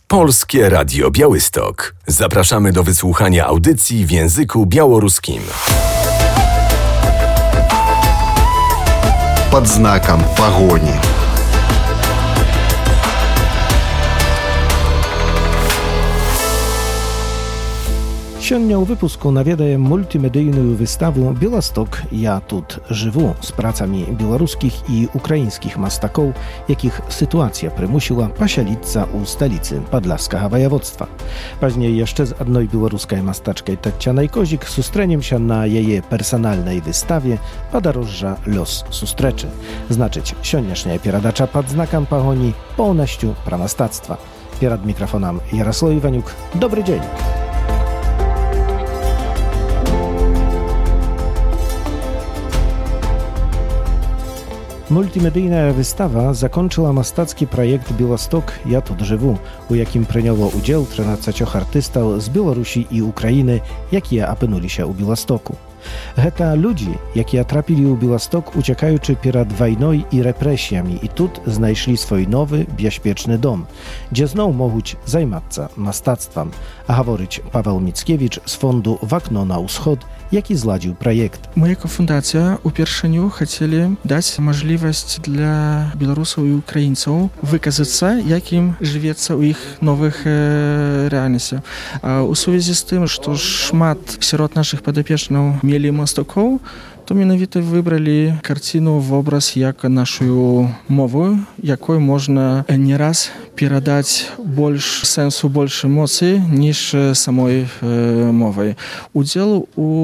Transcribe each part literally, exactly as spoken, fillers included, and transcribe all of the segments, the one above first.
Polskie Radio Białystok. Zapraszamy do wysłuchania audycji w języku białoruskim. Под знаком погони. Сёння ў выпуску наведаем мультимедыйную выставу «Беласток. Я тут жыву» з працамі беларускіх і украінскіх мастакоў, якіх сітуацыя прымусіла пасяліцца ў сталіцы падляшскага ваяводства. Пазней яшчэ з адной беларускай мастачкай Таццянай Козік сустрэнемся на яе персанальнай выставе «Падарожжа лёс сустрэчы». Значыць, сённяшняя перадача «Пад знакам пагоні» поўнасцю пра мастацтва. Перад мікрафонам Ярослав Іванюк. Добры дзень! Мультимедыйная выстава закончыла мастацкі праект «Беласток. Я тут жыву», у якім прыняло ўдзел трынаццаць артыстаў з Беларусі і Украіны, якія апынуліся ў Беластоку. Гэта людзі, якія трапілі ў Беласток, уцякаючы перад вайной і рэпрэсіямі, і тут знайшлі свой новы, бяспечны дом, дзе зноў могуць займацца мастацтвам. А гаворыць Павел Міцкевіч з фонду «В акно на ўсход», які зладзіў праект. Мы, як фундацыя, упершыню хацелі даць мажлівасць для беларусаў і украінцаў выказацца, як ім жывецца ў іх новых э, рэальнасцях. А ў сувязі з тым, што шмат сярод нашых падапечных мелі мастакоў, то менавіта выбралі карціну вобраз як нашу мову, якой можна не раз перадаць больш сэнсу, больш эмоцый, ніж самой э, мовай. Удзел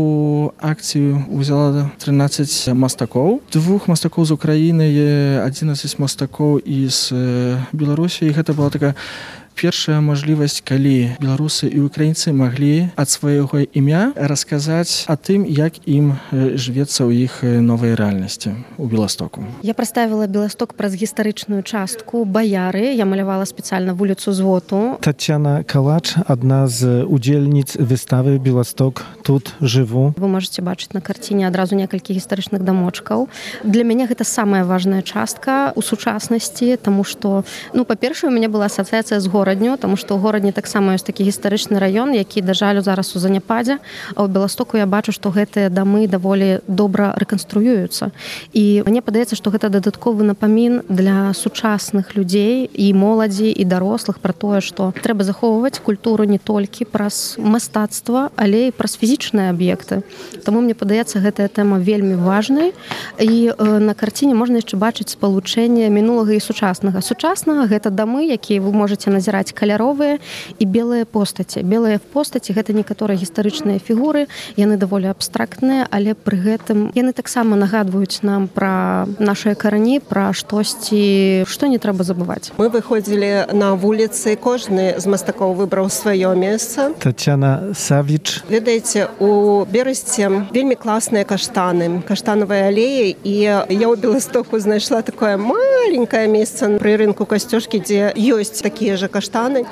у акцыі ўзяла трынаццаць мастакоў, двух мастакоў з Украіны, адзінаццаць мастакоў з Беларусі, і гэта была такая першая мажлівасць, калі беларусы і украінцы маглі ад свайго імя расказаць о тым, як ім жывецца ў іх новай рэальнасці у Беластоку. Я прадставіла Беласток праз гістарычную частку Баяры. Я малявала спецыяльна вуліцу Звоту. Таццяна Калач, адна з удзельніц выставы «Беласток. Тут жыву». Вы можете бачыць на карціне адразу некалькі гістарычных дамочкаў. Для мяне гэта самая важная частка у сучаснасці, таму што, ну, па-першае, у мяне была асацыяцыя з горадню, таму што ў горадні таксама ёсць такі гістарычны раён, які, да жалю, зараз у заняпадзе, а ў Беластоку я бачу, што гэтыя дамы даволі добра рэканструююцца. І мне падаецца, што гэта дадатковы напамін для сучасных людзей і моладзі, і дарослых пра тое, што трэба захоўваць культуру не толькі праз мастацтва, але і праз фізічныя аб'екты. Таму мне падаецца, гэтая тэма вельмі важная. І э, на карціне можна яшчэ бачыць спалучэнне мінулага і сучаснага. Сучаснага гэта дамы, якія вы можаце назіраць каляровыя і белыя постаці. Белыя постаці — гэта некаторыя гістарычныя фігуры, яны даволі абстрактныя, але пры гэтым яны таксама нагадваюць нам пра нашыя карані, пра штосьці, што не трэба забываць. Мы выходзілі на вуліцы, кожны з мастакоў выбраў сваё месца. Таццяна Савіч. Ведаеце, у Берасці вельмі класныя каштаны, каштанавыя алеі, і я ў Беластоку знайшла такое маленькае месца пры рынку Касцёшкі, дзе ёсць такія же каштаны.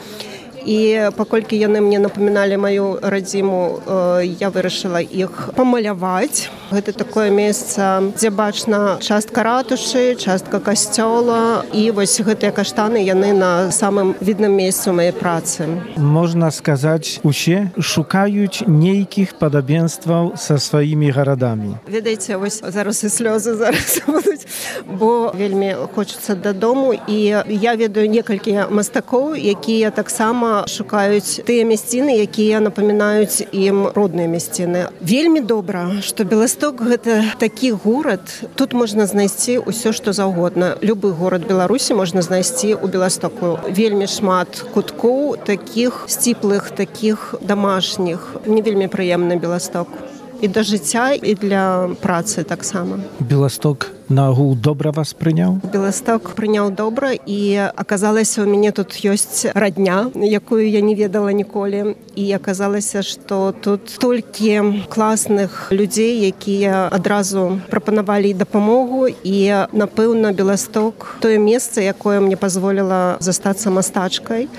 І паколькі яны мне напаміналі маю радзіму, я вырашыла іх памаляваць. Гэта такое месца, дзе бачна частка ратушы, частка касцёла, і вось гэтыя каштаны, яны на самым відным месцы ў маёй працы. Можна сказаць, усе шукаюць нейкіх падабенстваў са сваімі гарадамі. Ведаеце, вось зараз і слёзы зараз будуць, бо вельмі хочацца дадому, і я ведаю некалькі мастакоў, якія таксама шукаюць тыя мясціны, якія напамінаюць ім родныя мясціны. Вельмі добра, што Беласток — гэта такі горад, тут можна знайсці ўсё, што заўгодна. Любы горад Беларусі можна знайсці ў Беластоку. Вельмі шмат куткоў, такіх сціплых, такіх домашніх. Мне вельмі прыемны Беласток. І да жыцця, і для працы таксама. Беласток нагул добра вас прыняў? Беласток прыняў добра, і аказалася, у мяне тут ёсць радня, якую я не ведала ніколі. І аказалася, што тут столькі класных людзей, якія адразу прапанавалі дапамогу, і, напэўна, Беласток — тое месца, якое мне пазволіла застацца мастачкай.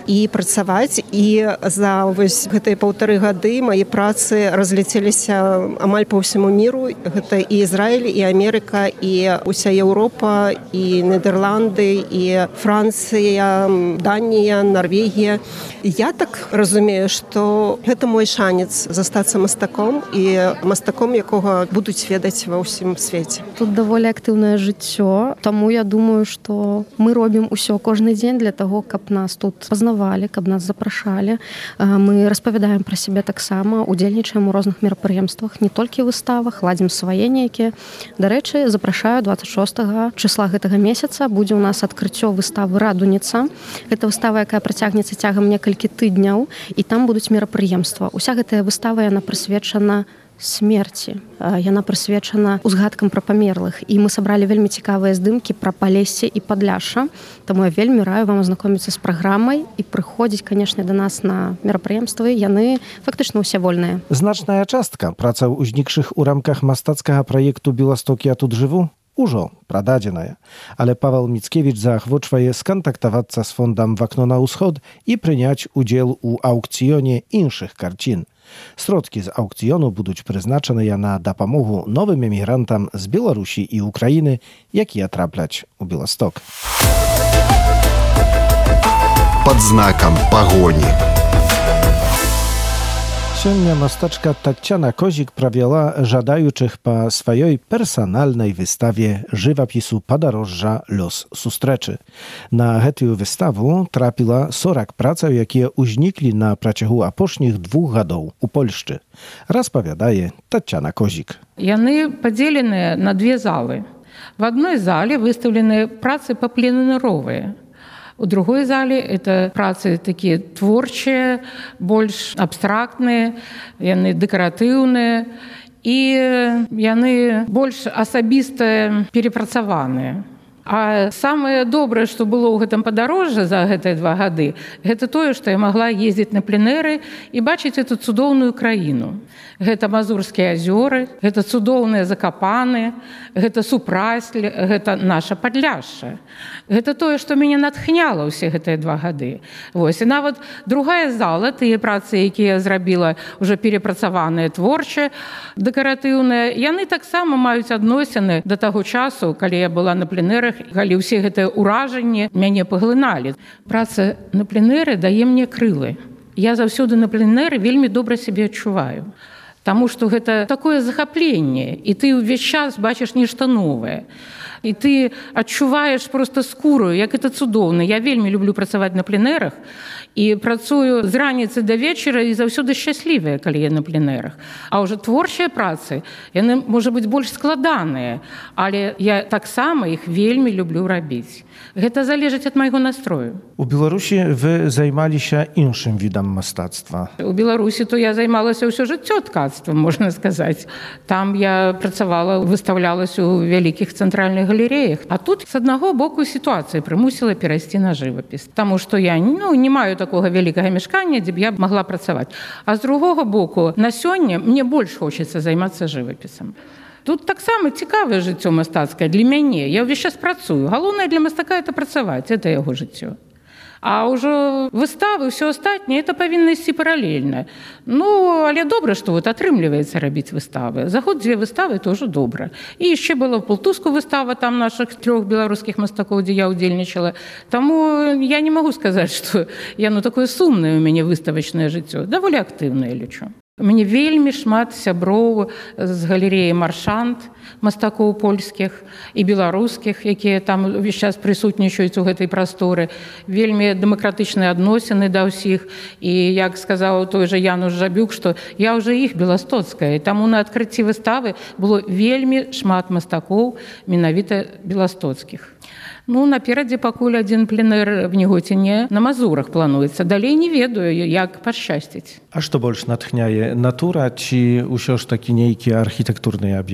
і працаваць. І за вось гэтыя паўтары гады мае працы разляцеліся амаль па ўсяму міру. Гэта і Ізраіль, і Амерыка, і уся Еўропа, і Нідерланды, і Францыя, Данія, Норвегія. Я так разумею, што гэта мой шанец застацца мастаком і мастаком, якога будуць ведаць ва ўсім свеце. Тут даволі актыўнае жыццё, таму я думаю, што мы робім усё кожны дзень для таго, каб нас тут пазнавалі, каб нас запрашалі. Мы распавядаем пра сябе таксама, удзельнічаем у розных мерапрыемствах, не толькі выставах, ладзім свае нейкія. Дарэчы, запрашаю дваццаць шостага чысла гэтага месяца будзе ў нас адкрыццё выставы «Радуніца». Гэта выстава, якая працягнецца цягам некалькі тыдняў, і там будуць мерапрыемства. Уся гэтая выстава, яна прысвечана смерці. Яна прысвечана узгадкам пра памерлых. І мы сабралі вельмі цікавыя здымкі пра Палессе і Падляшша. Таму я вельмі раю вам азнакоміцца з праграмай і прыходзіць, канешне, да нас на мерапрыемствы. Яны фактычна ўсе вольныя. Значная частка працаў, узнікшых у рамках мастацкага праекту «Беласток, я тут жыву» ужо прададзеная. Але Павел Міцкевіч заахвочвае скантактавацца з фондам «Вакно на ўсход» і прыняць удзел у аўкцыёне іншых карцін. Сродкі з аўкцыёну будуць прызначаныя на дапамогу новым эмігрантам з Беларусі і Украіны, якія трапляць у Беласток. Пад знакам пагоні. Сёння мастачка Таццяна Kozik правяла жадаючых па сваёй персанальнай выставе жывапісу падарожжа «Лёс сустрэчы». На гэтую выставу трапіла сорак працаў, якія ўзніклі на працягу апошніх двух гадоў у Польшчы. Распавядае Таццяна Kozik. Яны падзеленыя на две залы. В адной зале выстаўлены працы папленэровыя. У другой зале это працы такія творчыя, больш абстрактныя, яны дэкаратыўныя і яны больш асабіста перапрацаваныя. А самае добрае, што было ў гэтым падарожжы за гэтыя два гады, гэта тое, што я магла ездзіць на пленэры і бачыць эту цудоўную краіну. Гэта Мазурскія азёры, гэта цудоўныя Закапаны, гэта Супрасль, гэта наша Падляшша. Гэта тое, што мяне натхняла ўсе гэтыя два гады. Вось. І нават другая зала, тыя працы, якія я зрабіла, уже перапрацаваныя творчыя, дэкаратыўныя, яны таксама маюць адносіны да таго часу, калі я была на пленэрах, калі ўсе гэтыя ўражанні мяне паглыналі. Праца на пленэры дае мне крылы. Я заўсёды на пленэры вельмі добра сябе адчуваю. Таму што гэта такое захапленне, і ты ўвесь час бачыш нешта новае. І ты адчуваеш проста скуру, як гэта цудоўна. Я вельмі люблю працаваць на пленэрах і працую з раніцы да вечара і заўсёды шчаслівая, калі я на пленэрах. А ўжо творчыя працы, яны, можа быць, больш складаныя, але я таксама іх вельмі люблю рабіць. Гэта залежыць ад майго настрою. У Беларусі вы займаліся іншым відам мастацтва. У Беларусі то я займалася ўсё жыццё ткацтвам, можна сказаць. Там я працавала, выстаўлялася ў вялікіх цэнтральных галереях. А тут з аднаго боку сітуацыя прымусіла перайсці на жывапіс. Таму што я ну, не маю такога вялікага мяшкання, дзе б я магла працаваць. А з другога боку, на сёння мне больш хочацца займацца жывапісам. Тут таксама цікавае жыццё мастацкае для мяне. Я ўвесь час працую. Галоўнае для мастака это працаваць, это яго жыццё. А ўжо выставы, ўсё астатняе, это павінна ісці паралельна. Ну, але добра, што вот атрымліваецца рабіць выставы. За год дзве выставы тоже добра. І яшчэ была в Пултуску выстава там нашых трёх беларускіх мастакоў, дзе я ўдзельнічала. Таму я не магу сказаць, што яно такое сумнае у мяне выставачнае жыццё. Даволі актыўнае, лічу. У мяне вельмі шмат сяброў з галерэі «Маршант», мастакоў польскіх і беларускіх, якія там увесь час прысутнічаюць у гэтай прасторы. Вельмі дэмакратычныя адносіны да ўсіх. І, як сказаў той жа Януш Жабюк, што я ўжо іх беластоцкая. Таму на адкрыцці выставы было вельмі шмат мастакоў, менавіта беластоцкіх. Ну, наперадзе пакуль адзін пленэр в Нігоціне на Мазурах плануецца. Далей не ведаю, як пашчасціць. А што больш натхняе, натура ці ўсё ж такі нейкія архітэктурныя аб'екты?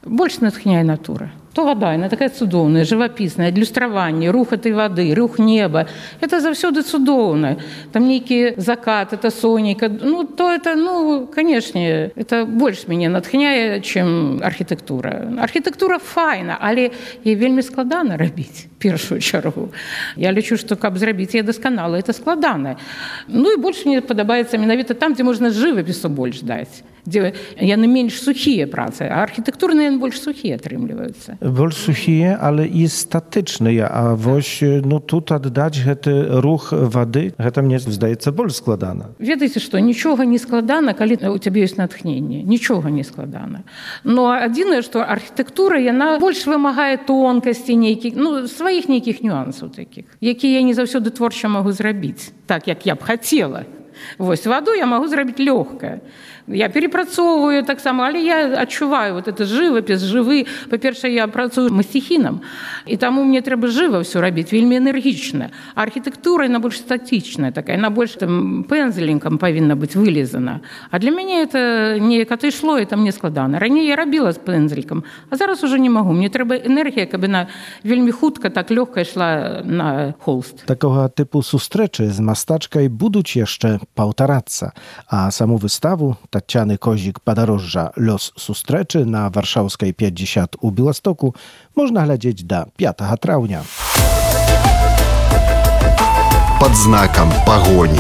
больше натхняе натура. То вода, она такая цудоўная, живописная, адлюстраванне, рух этой воды, рух неба. Это заўсёды цудоўна. Там нейкі закат, это сонейка. Ну, то это, ну, конечно, это больше мяне натхняе, чым архітэктура. Архітэктура файна, але яе вельмі складана рабіць, першую чаргу. Я лічу, што каб зрабіць яе дасканала, это складана. Ну, і больш мне падабаецца менавіта там, дзе можна жывапісу больш даць. Дзе яны менш сухія працы, а архітэктурныя яны больш сухія атрымліваюцца. Больш сухія, але і статычныя. А вось, ну, тут аддаць гэты рух вады, гэта мне здаецца больш складана. Ведаеце што, нічога не складана, калі у цябе ёсць натхненне. Нічога не складана. Но адзінае, што архітэктура, яна больш вымагае тонкасці нейкіх, ну, сваіх нейкіх нюансаў такіх, якія я не заўсёды творча магу зрабіць, так, як я б хацела. Вось, ваду я магу зрабіць лёгка. Я перепрацоўваю таксама, але я адчуваю вот это жывапіс, жывы. Па-першае, я працую масціхінам, і таму мне трэба жыва ўсё рабіць, вельмі энергічна. А архітэктура, яна больш статічная такая, яна больш там пензелінкам павінна быць вылезана. А для мяне это неяк атышло, і там не складана. Раней я рабіла з пензелькам, а зараз ужо не магу. Мне трэба энергія, каб яна вельмі хутка, так лёгка ішла на холст. Такога тыпу сустрэчы з мастачкай будуць яшчэ паўтарацца, а саму выставу Тацяны Коzik «Падарожжа. Лёс сустрэчы» на Варшаўскай пятьдесят у Беластоку можна глядзець да пятага траўня. Под знаком пагоні.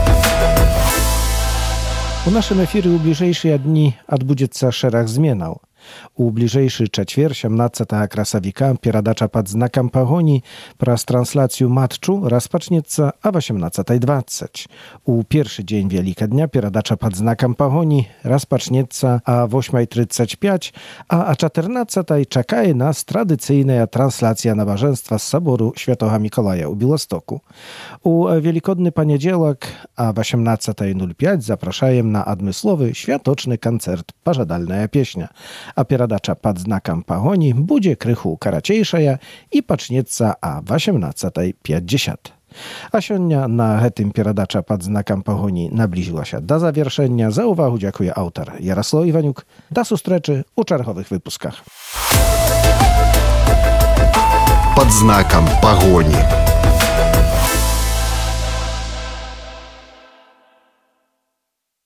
У нашым эфіры ў бліжэйшыя дні адбудзецца шэраг зменаў. У бліжэйшы чацвер, сямнаццатага красавіка, перадача пад знакам пагоні праз трансляцыю матчу распачнецца а васямнаццатай дваццаць. У першы дзень Вялікадня перадача пад знакам пагоні распачнецца а восьмай трыццаць пяць, а а чатырнаццатай чакае нас традыцыйная трансляцыя набажэнства з сабору Святога Мікалая ў Беластоку. У велікодны панядзелак а васямнаццатай нуль пяць запрашаем на адмысловы святочны канцэрт «Пажадальная песня». А перадача пад знакам пагоні будзе крыху карацейшая і пачнецца а васямнаццатай пятьдесят. А сёння на гэтым перадача пад знакам пагоні наблізілася да завяршэння. За ўвагу дзякуе аўтар Яраслаў Іванюк. Да сустрэчы ў чарговых выпусках. Под знаком пагоні.